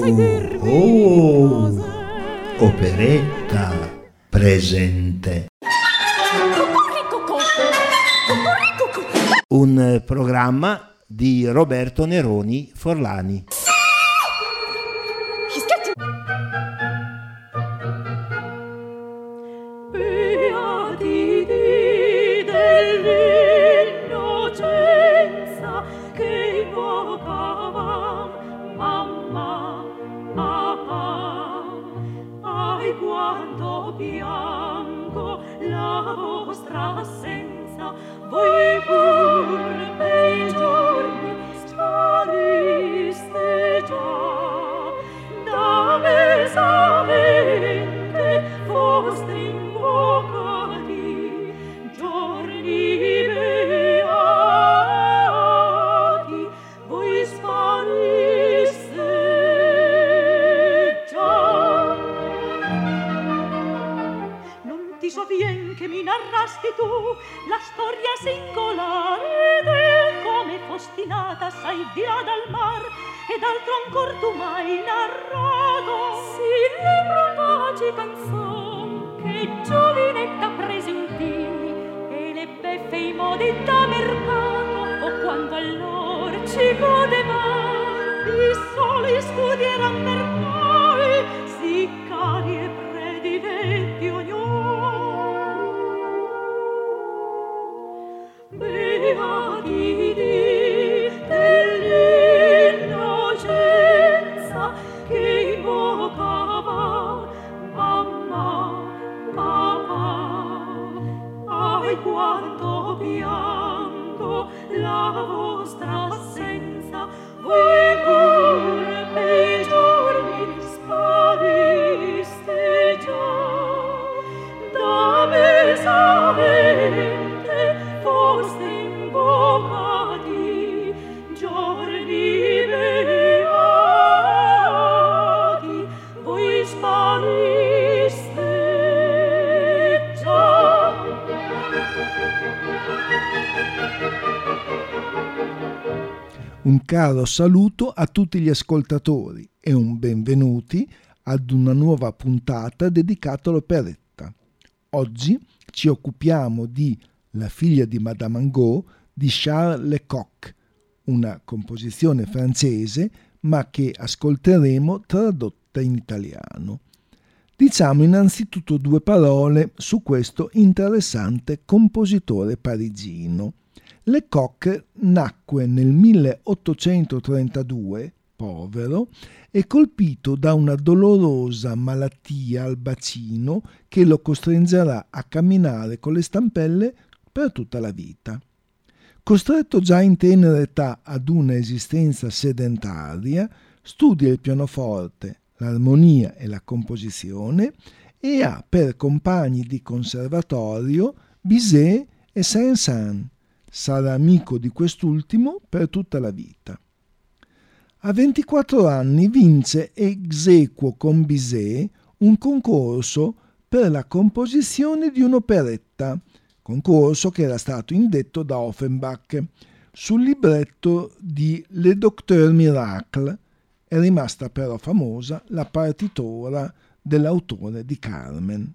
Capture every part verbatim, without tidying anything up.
Oh, operetta presente. Un programma di Roberto Neroni Forlani. Quanto piango la vostra assenza, voi pur bei giorni spariste già, da me savente foste invocati, giorni beati, voi spariste già. Ti sovien che mi narrasti tu la storia singolare del come fosti nata assai di là dal mar, ed altro ancor tu m'hai narrato. Sì, le propaci canzon che giovinetta prese un dì, e le beffe i modi da mercato, o quando allor ci godeva i soli scudi eran per noi sì cari e prediletti ognuno. Beati dell'innocenza che invocava mamma, papà. Ai quanto piango la vostra assenza, voi pur bei giorni spariste già, da me savente foste invocati, giorni beati, voi spariste già. Un caro saluto a tutti gli ascoltatori e un benvenuti ad una nuova puntata dedicata all'operetta. Oggi ci occupiamo di La figlia di Madame Angot di Charles Lecoq, una composizione francese ma che ascolteremo tradotta in italiano. Diciamo innanzitutto due parole su questo interessante compositore parigino. Lecoq nacque nel milleottocentotrentadue, povero, e colpito da una dolorosa malattia al bacino che lo costringerà a camminare con le stampelle per tutta la vita. Costretto già in tenera età ad una esistenza sedentaria, studia il pianoforte, l'armonia e la composizione e ha per compagni di conservatorio Bizet e Saint-Saëns. Sarà amico di quest'ultimo per tutta la vita. A ventiquattro anni vince ex aequo con Bizet un concorso per la composizione di un'operetta, concorso che era stato indetto da Offenbach sul libretto di Le Docteur Miracle. È rimasta però famosa la partitura dell'autore di Carmen.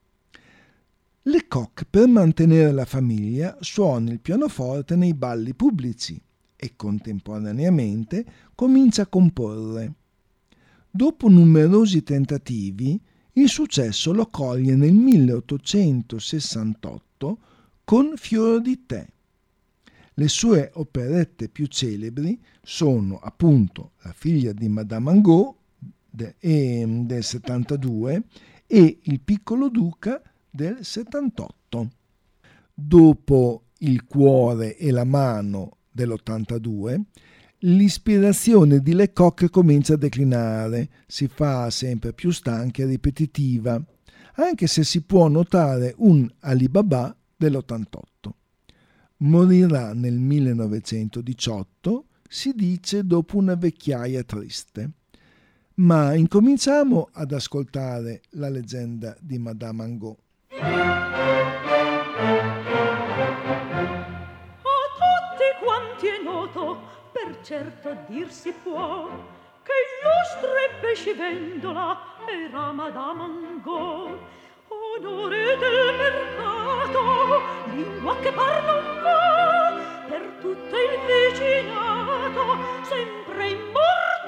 Lecoq, per mantenere la famiglia, suona il pianoforte nei balli pubblici e contemporaneamente comincia a comporre. Dopo numerosi tentativi, il successo lo coglie nel milleottocentosessantotto con Fior di te. Le sue operette più celebri sono appunto La figlia di Madame Angot de, eh, del settantadue e Il piccolo duca del settantotto. Dopo Il cuore e la mano dell'ottantadue, l'ispirazione di Lecoq comincia a declinare, si fa sempre più stanca e ripetitiva, anche se si può notare un Alibaba dell'ottantotto. Morirà nel millenovecentodiciotto, si dice dopo una vecchiaia triste. Ma incominciamo ad ascoltare la leggenda di Madame Angot. A tutti quanti è noto, per certo dir si può, che illustre pescivendola era Madame Angot, onore del mercato, lingua che par non va, per tutto il vicinato sempre immortal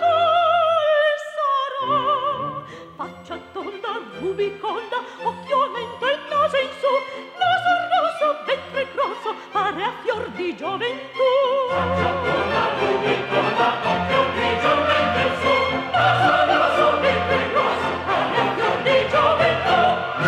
sarà. Faccia tonda, rubiconda, occhio mento e naso in su, naso rosso, ventre grosso, pare a fior di gioventù. Faccia tonda, rubiconda, occhio grigio, mento in su, naso rosso, ventre grosso, pare a fior di gioventù.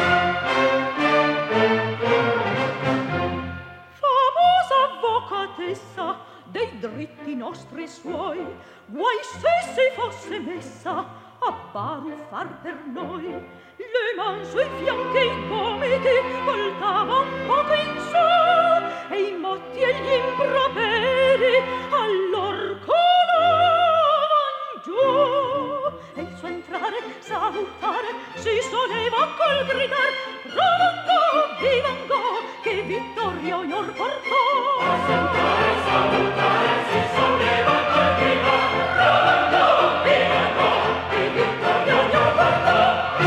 Famosa avvocatessa dei dritti nostri suoi, guai se si fosse messa a baruffar per noi. Le man sui fianchi e i gomiti voltava un poco in su, e i motti e gli improperi allor colavan giù, e il suo entrare, salutare, si soleva col gridar Ravangò, vivangò, che vittoria onor portò. A sentare, salutare, si soleva col gridar Ravangò, vivangò, che vittoria onor portò.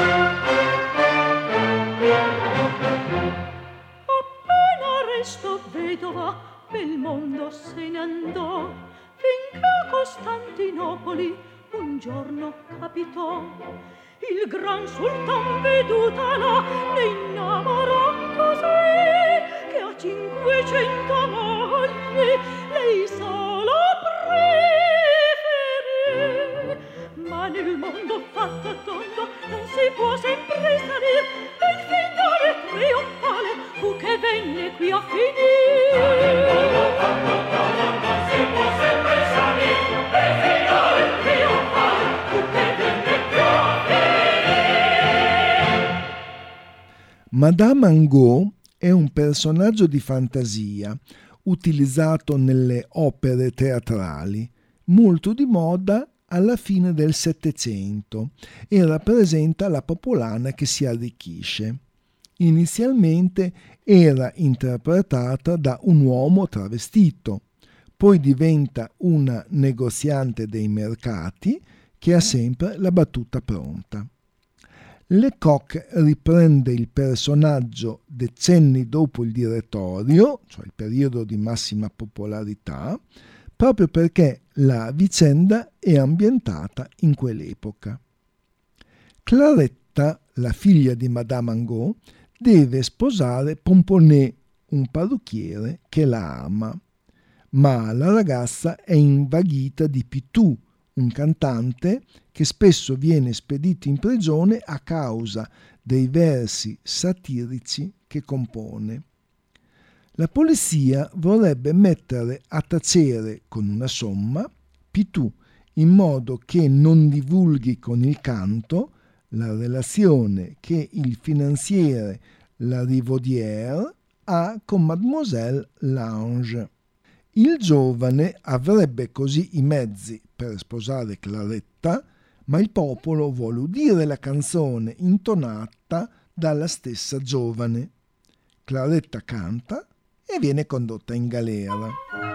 Appena restò vedova, bel mondo se ne andò, finché a Costantinopoli un giorno capitò. Il gran sultan veduta là ne innamorò così, che a cinquecento mogli lei sola preferì. Ma nel mondo fatto tondo non si può sempre salir, e il finale trionfale fu che venne qui a finire. Ma nel mondo fatto tondo non si può sempre salir, e il finale trionfale fu che venne qui a finire. Madame Angot è un personaggio di fantasia utilizzato nelle opere teatrali, molto di moda alla fine del Settecento, e rappresenta la popolana che si arricchisce. Inizialmente era interpretata da un uomo travestito, poi diventa una negoziante dei mercati che ha sempre la battuta pronta. Lecoq riprende il personaggio decenni dopo il direttorio, cioè il periodo di massima popolarità, proprio perché la vicenda è ambientata in quell'epoca. Claretta, la figlia di Madame Angot, deve sposare Pomponnet, un parrucchiere che la ama, ma la ragazza è invaghita di Pitou, un cantante che spesso viene spedito in prigione a causa dei versi satirici che compone. La polizia vorrebbe mettere a tacere con una somma Pitou, in modo che non divulghi con il canto la relazione che il finanziere Larivaudière ha con Mademoiselle Lange. Il giovane avrebbe così i mezzi per sposare Claretta, ma il popolo vuole udire la canzone intonata dalla stessa giovane. Claretta canta e viene condotta in galera.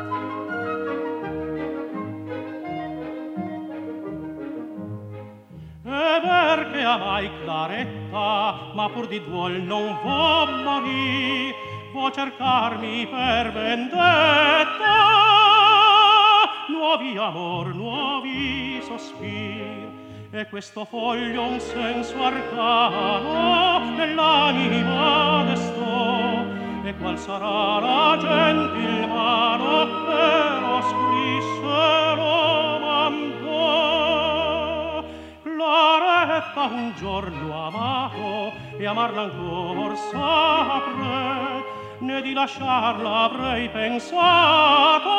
E perché amai Claretta, ma pur di duol non vo morì, vo cercarmi per vendetta. Nuovi amor, nuovi sospir, e questo foglio un senso arcano nell'anima destò. E qual sarà la gentil mano che lo scrisse lo mandò. Claretta un giorno amato e amarla ancor saprei, né di lasciarla avrei pensato,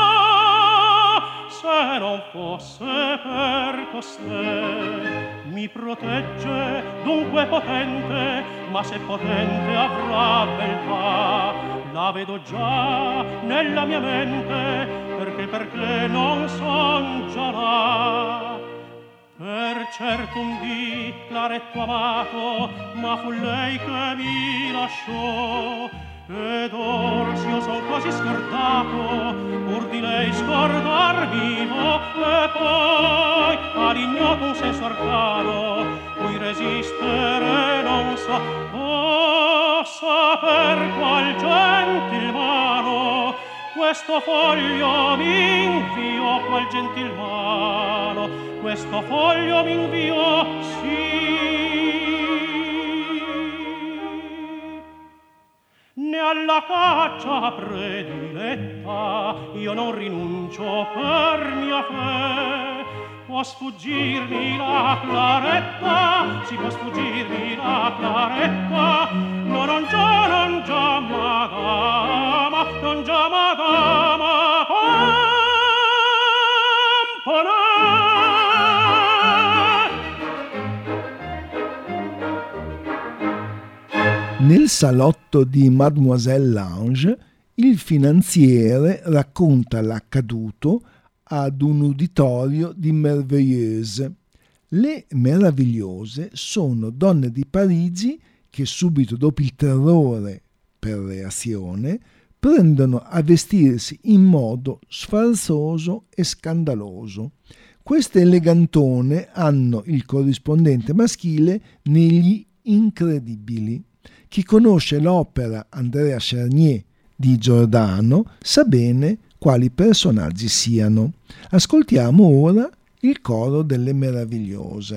se non fosse per costei. Mi protegge dunque potente, ma se potente avrà beltà, la vedo già nella mia mente, perché perché non son già là. Per certo un dì Claretto amato, ma fu lei che mi lasciò, ed or s'io son quasi scordato, pur di lei scordar vivo, e poi ad ignorare donato un senso arcano cui resistere non so. Oh, saper qual gentil mano questo foglio mi inviò, qual gentil mano questo foglio mi inviò, sì. Ne alla caccia prediletta io non rinuncio per mia fe. Può sfuggirmi la claretta, si può sfuggirmi la claretta, no, non già, non già magama, non già magama, Nel salotto di Mademoiselle Lange, il finanziere racconta l'accaduto ad un uditorio di merveilleuses. Le meravigliose sono donne di Parigi che subito dopo il terrore per reazione prendono a vestirsi in modo sfarzoso e scandaloso. Queste elegantone hanno il corrispondente maschile negli Incredibili. Chi conosce l'opera Andrea Chenier di Giordano sa bene quali personaggi siano. Ascoltiamo ora il coro delle meravigliose.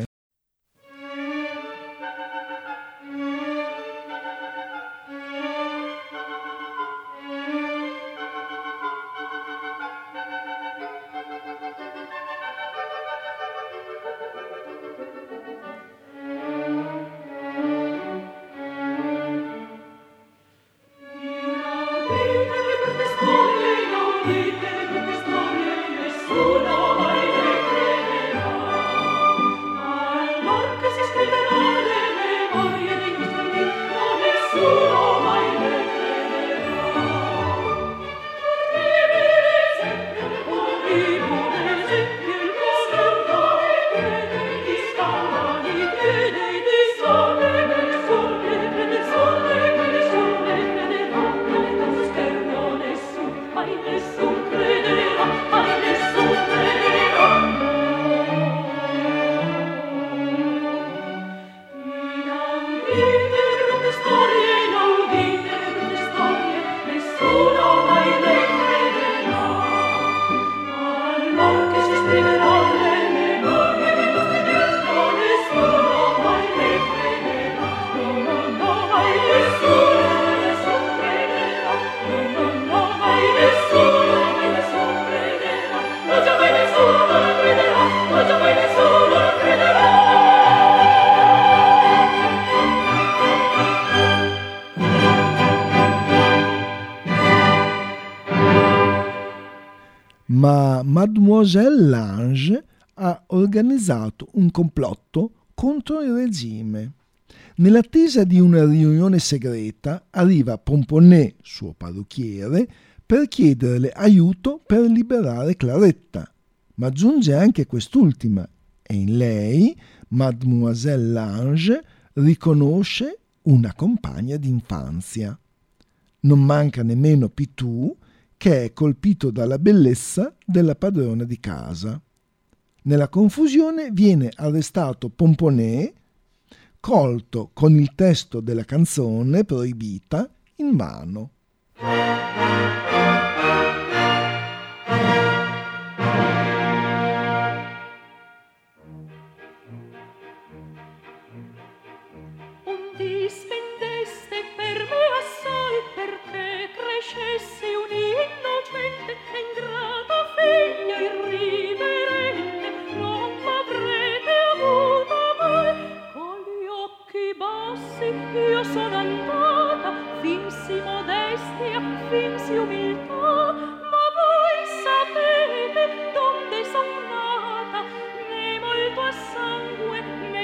Ma Mademoiselle Lange ha organizzato un complotto contro il regime. Nell'attesa di una riunione segreta arriva Pomponnet, suo parrucchiere, per chiederle aiuto per liberare Claretta, ma aggiunge anche quest'ultima e in lei Mademoiselle Lange riconosce una compagna d'infanzia. Non manca nemmeno Pitou, che è colpito dalla bellezza della padrona di casa. Nella confusione viene arrestato Pomponnet, colto con il testo della canzone proibita in mano. Io sono andata, finsi modestia, finsi umiltà, ma voi sapete donde son nata, né molto a sangue, né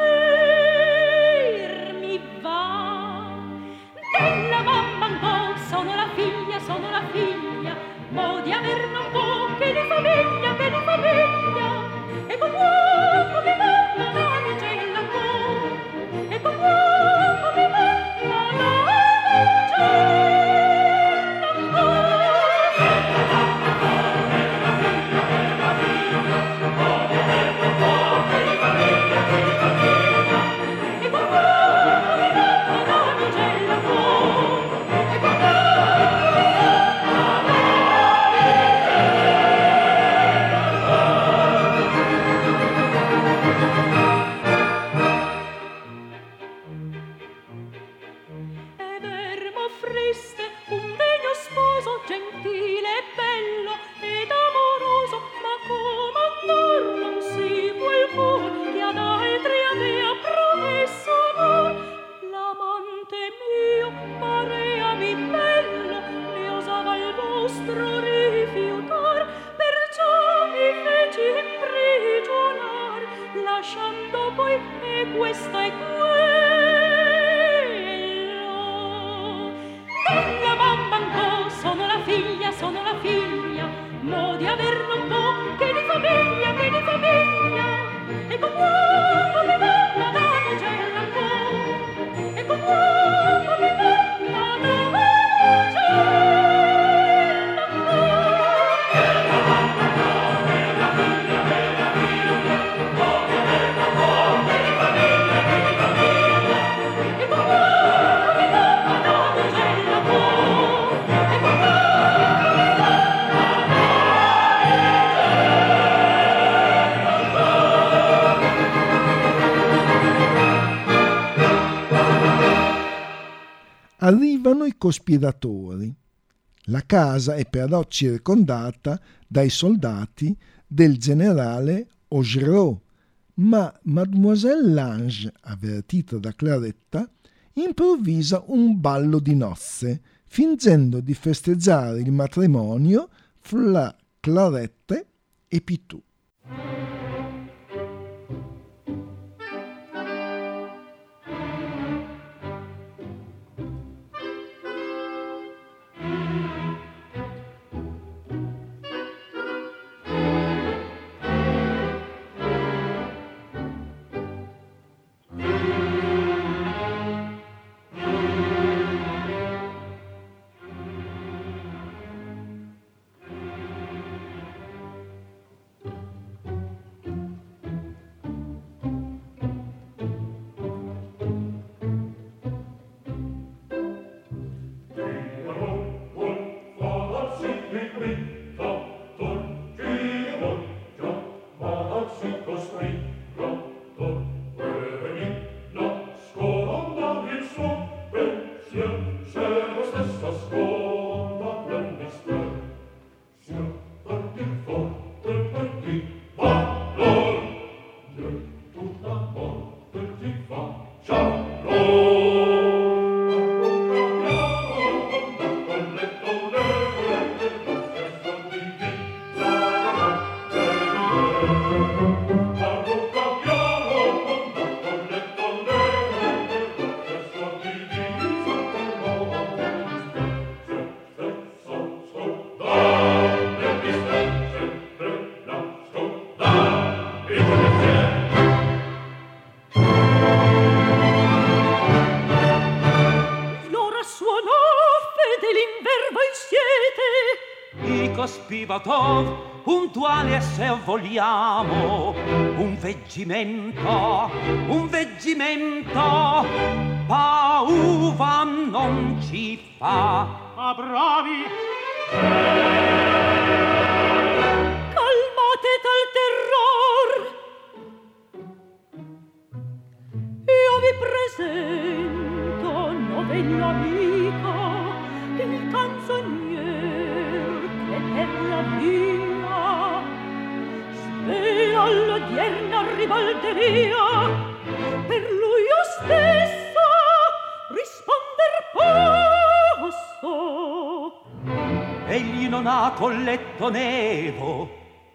inter mi va. Della mamma no, sono la figlia, sono la figlia, mo di aver non può che di famiglia, che di famiglia, e con uomo mi mamma la leggella può, e con uomo vostro rifiutar, perciò mi feci imprigionar, lasciando poi e questa e quello. Dalla mamma ancò, sono la figlia, sono la figlia, mo di aver non può che di famiglia, che di famiglia. E con uomo mi mamma da Mugella ancò, e con uomo mi mamma da Mugella ancò. E la mamma no, e la figlia, e la figlia, mo di aver non può che di famiglia, che di famiglia. E con uomo mi mamma da Mugella ancò, e con uomo mi mamma Arrivano i cospiratori. La casa è per ora circondata dai soldati del generale Augereau, ma Mademoiselle Lange, avvertita da Claretta, improvvisa un ballo di nozze, fingendo di festeggiare il matrimonio fra Clarette e Pitou. Puntuale se vogliamo un veggimento, un veggimento, pauva non ci fa. Ah, bravi! Calmate tal terror, io vi presento novello amico, il canzonier che per la via spera all'odierna ribalderia, per lui io stesso risponder posso. Egli non ha colletto nevo,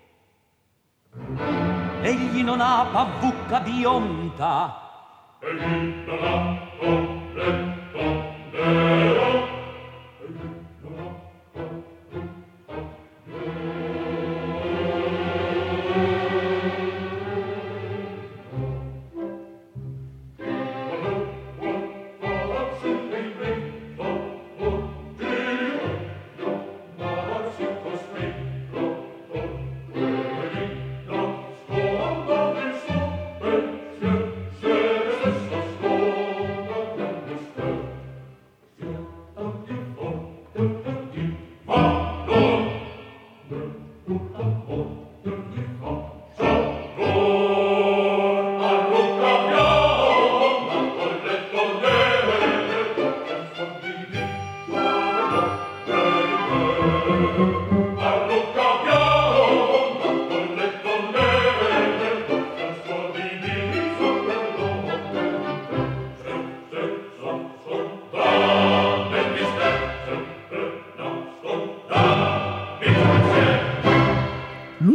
egli non ha pavucca bionda, egli non ha colletto nero. Ah!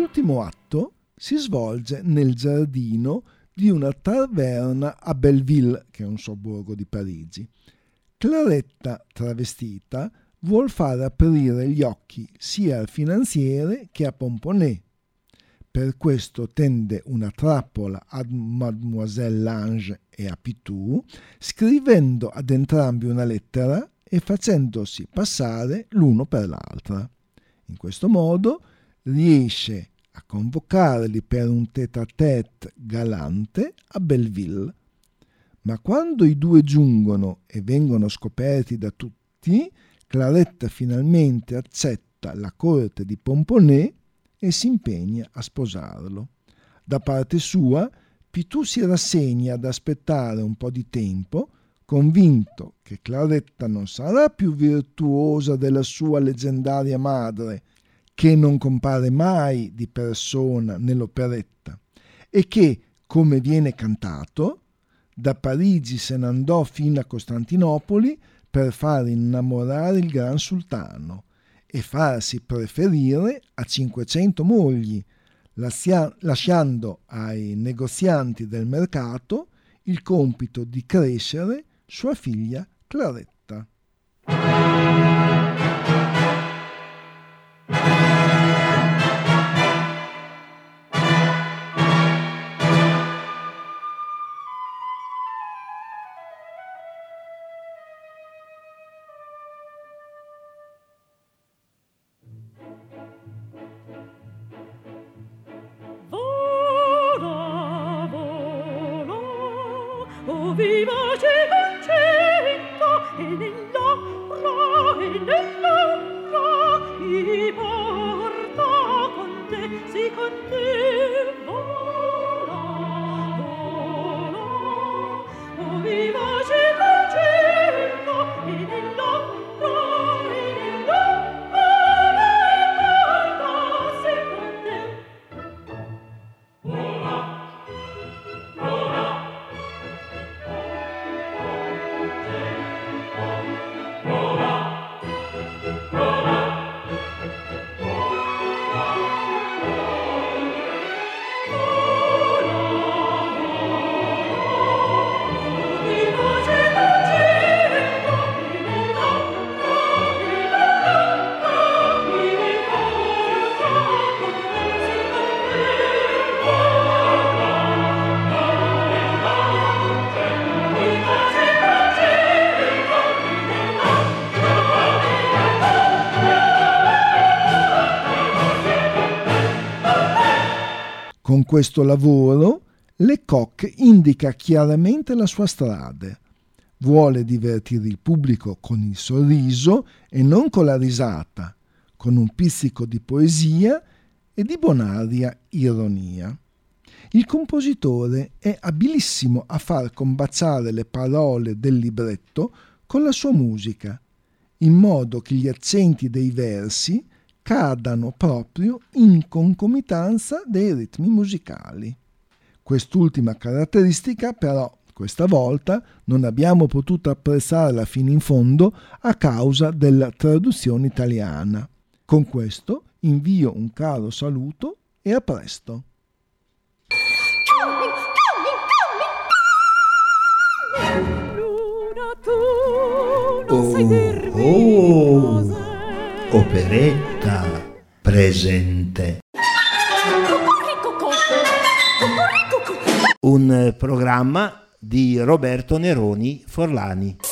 L'ultimo atto si svolge nel giardino di una taverna a Belleville, che è un sobborgo di Parigi. Claretta, travestita, vuol far aprire gli occhi sia al finanziere che a Pomponnet. Per questo tende una trappola a Mademoiselle Lange e a Pitou, scrivendo ad entrambi una lettera e facendosi passare l'uno per l'altra. In questo modo riesce a convocarli per un tête-à-tête galante a Belleville. Ma quando i due giungono e vengono scoperti da tutti, Claretta finalmente accetta la corte di Pomponnet e si impegna a sposarlo. Da parte sua, Pitou si rassegna ad aspettare un po' di tempo, convinto che Claretta non sarà più virtuosa della sua leggendaria madre, che non compare mai di persona nell'operetta, e che, come viene cantato, da Parigi se ne andò fino a Costantinopoli per far innamorare il gran sultano e farsi preferire a cinquecento mogli, lasciando ai negozianti del mercato il compito di crescere sua figlia Claretta. Vivace concento e nell'ombra e nell'ombra mi porta con te, sì con te vola, vola. Oh vivace concento e nell'ombra e nell'ombra mi porta, sì con te vola, vola. Con questo lavoro Lecoq indica chiaramente la sua strada. Vuole divertire il pubblico con il sorriso e non con la risata, con un pizzico di poesia e di bonaria ironia. Il compositore è abilissimo a far combaciare le parole del libretto con la sua musica, in modo che gli accenti dei versi cadano proprio in concomitanza dei ritmi musicali. Quest'ultima caratteristica, però, questa volta non abbiamo potuto apprezzarla fino in fondo a causa della traduzione italiana. Con questo invio un caro saluto e a presto. Luna, tu non Oh, sai dirmi oh. cos'è. Operetta presente. Un programma di Roberto Neroni Forlani.